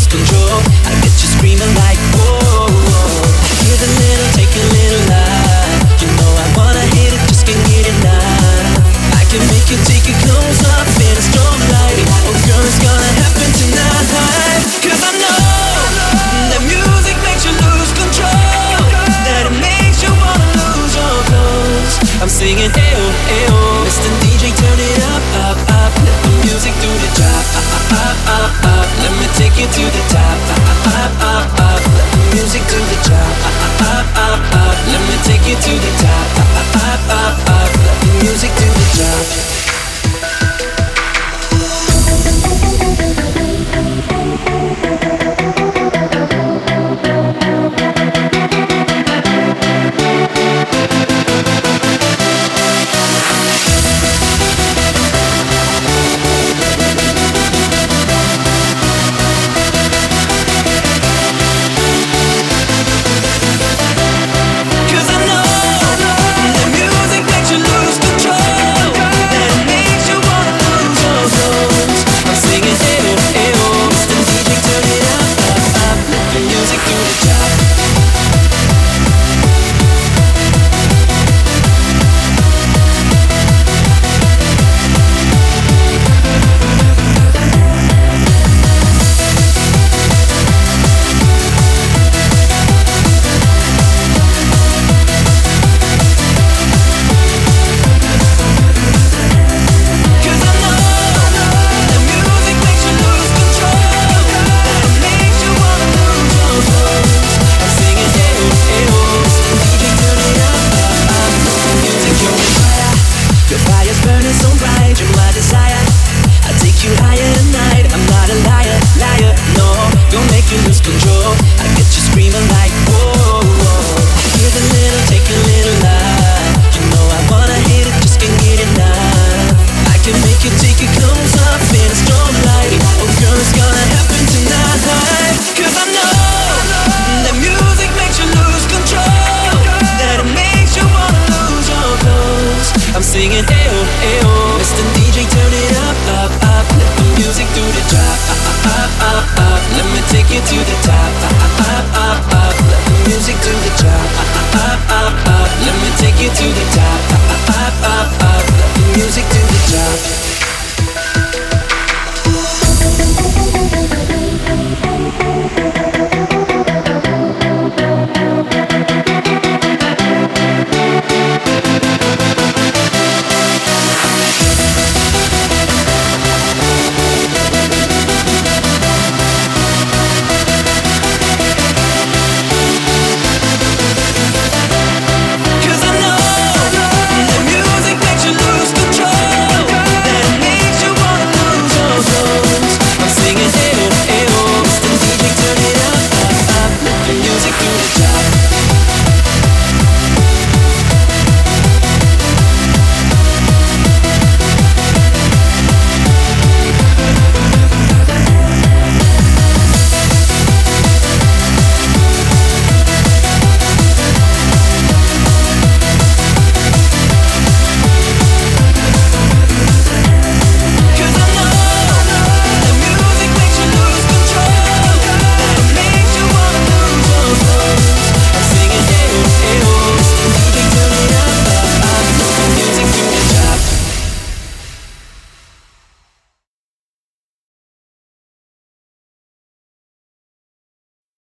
lose control. I get you screaming like whoa, whoa. Give a little, take a little life. You know I wanna hit it, just can't get enough. I can make you take your clothes off in a strong light. Oh girl, it's gonna happen tonight. Cause I know that music makes you lose control, that it makes you wanna lose your clothes. I'm singing ayo, ayo, Mr. DJ, turn it up, up, up. Let the music do the job, up, up, up, up. Let me take you to the top, up, up, up, up. Let the music do the job, up, up, up, up. Let me take you to the top, up, up, up, up. Let the music do the job.